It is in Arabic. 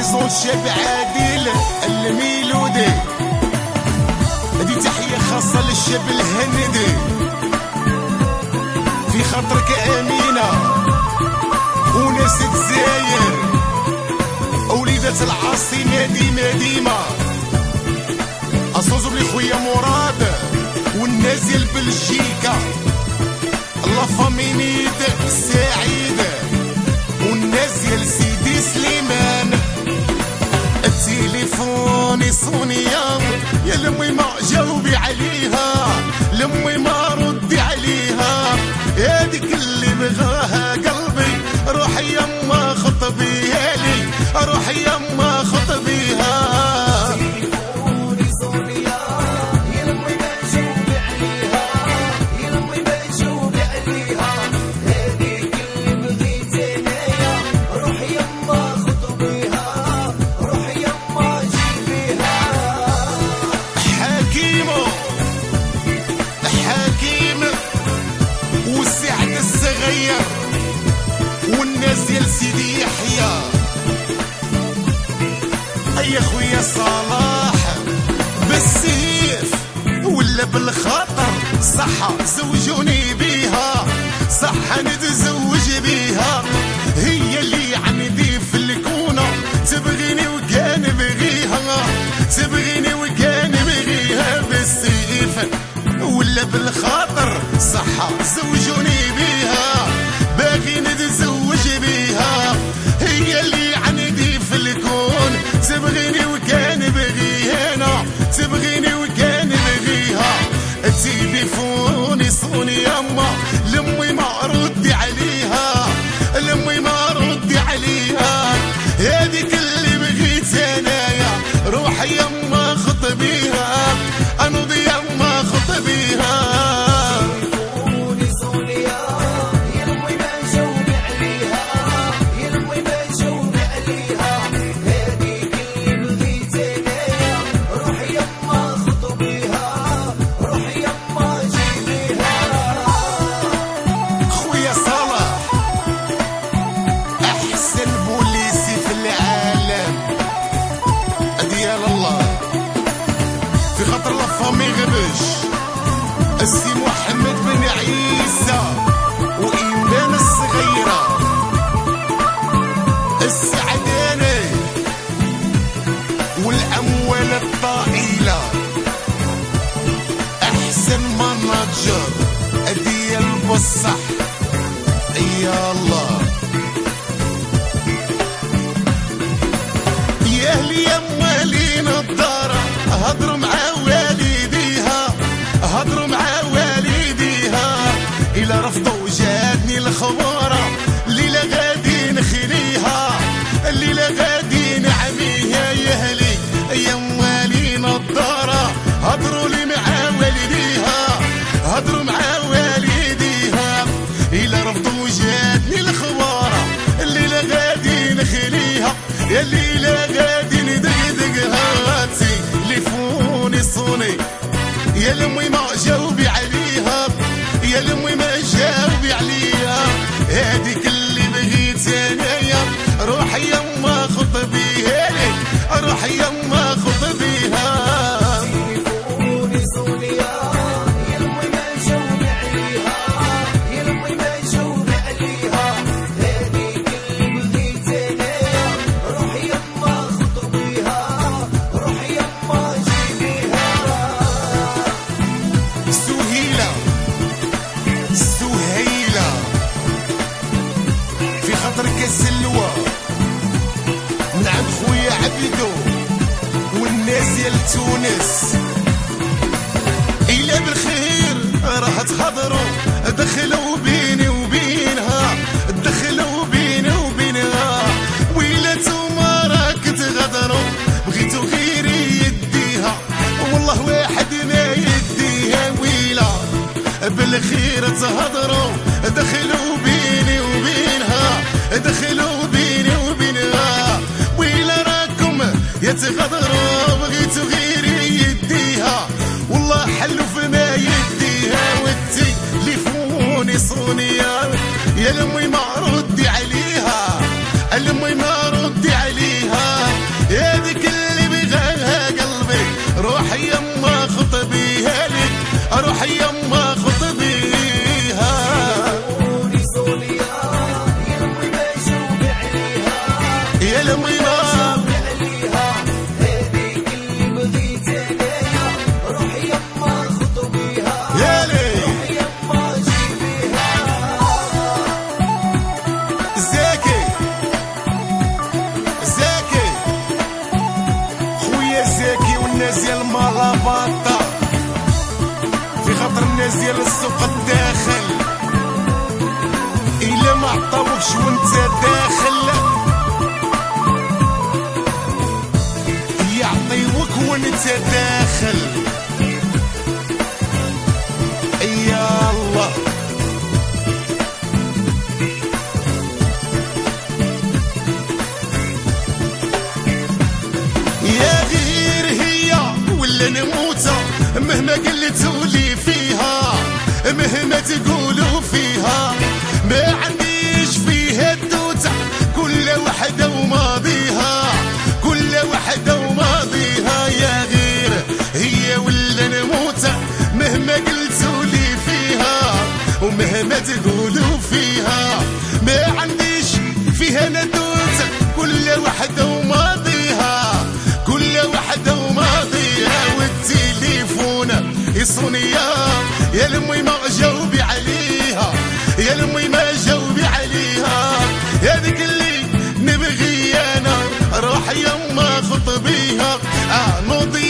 صوت شاب عادل الميلودي. هدي تحية خاصة للشاب الهندي، في خاطرك أمينة وناس الجزائر، وليدة العاصمة ديما أصوزو لي خويا مراد والناس ديال بلجيكا، لا فامينيد سعيد والناس ديال سيدي سليمان. التليفون يصونيا يا لمي ما جاوبي عليها، لمي ما ردي عليها، هاديك اللي بغاها قلبي روحي يما خطبيها لي، روحي يما خطبيها. والناس ديال سيدي يحيى يا خويا صلاح بالسيف ولا بالخطر، صح زوجوني بيها، صح نتزوج بيها، هي اللي عندي في الكونة تبغيني وكان بغيها، تبغيني وكان بغيها بالسيف ولا بالخطر، صح زوجوني بيها، باغي نتزوج بيها، هي اللي عندي في الكون تبغيني وكان بغيها، تبغيني وكان بغيها. التليفون يصوني يما لمي ما ردي عليها، لمي ما ردي عليها، هذيك اللي بغيت انايا، روحي يما خطبيها، انوضي يما خطبيها. في خاطر لافامي غبش السي محمد بن عيسى وإيمان الصغيرة السعداني والأموال الطائلة، أحسن مناجر ديال بصح يا الله. يا أهلي يما لي نضارة هضروا مع والديها، هضروا مع والديها، إلا رفضوا جاتني الخبارة، الليلة غادي نخليها، الليلة غادي نعميها. يا أهلي يما لي نضارة هضروا لي مع والديها، هضروا مع والديها، إلا رفضوا جاتني الخبارة، الليلة غادي نخليها، يا الليلة غادي ندقدقها. تليفوني صوني يا لمي ما جاوبي عليها، يا لمي ما جاوبي عليها، هاديك اللي بغيت انايا، روحي يما خطبيها لي، روحي يما خطبيها. تليفوني صوني يا لمي ما جاوبي عليها، يا لمي ما جاوبي عليها، هاديك اللي بغيت انايا، روحي يما خطبيها، روحي يما جيبيها. سهيلة سهيلة في خاطرك السلوى من عند خويا عبدو والناس ديال تونس، إلا بالخير راه تهضروا، دخلوا بيني وبينها، دخلوا بيني وبينها، ويلا نتوما راك تغدروا، بغيتو غير يديها، والله واحد ما يديها، ويلا بالخير تهضروا، دخلوا بيني وبينها، دخلوا بيني وبينها، ويلا راكم يتغدروا، بغيتو غير يديها، والله حلو فما يديها. والتليفون يصوني يا لمي ما ردي عليها، لمي ما ردي عليها، الميمة ديال مالاباطا في خاطر الناس ديال السوق الداخل إلا ما عطاوكش وانت داخل يعطيوك وانت داخل. يا الله يا غير هي ولا نموت مهما قلتوا لي فيها مهما تقولوا فيها ما عنديش فيها الدوت كل وحده وماضيها كل وحده وماضيها. يا غير هي ولا نموت مهما قلتوا لي فيها ومهما تقولوا فيها ما عنديش فيها ندوت كل وحده وماضيها كل وحده وماضيها. والتليفون يصوني يا لمي ما جاوبي عليها يا لمي ما جاوبي عليها هذيك اللي نبغي انا روح يما خطبيها نوضي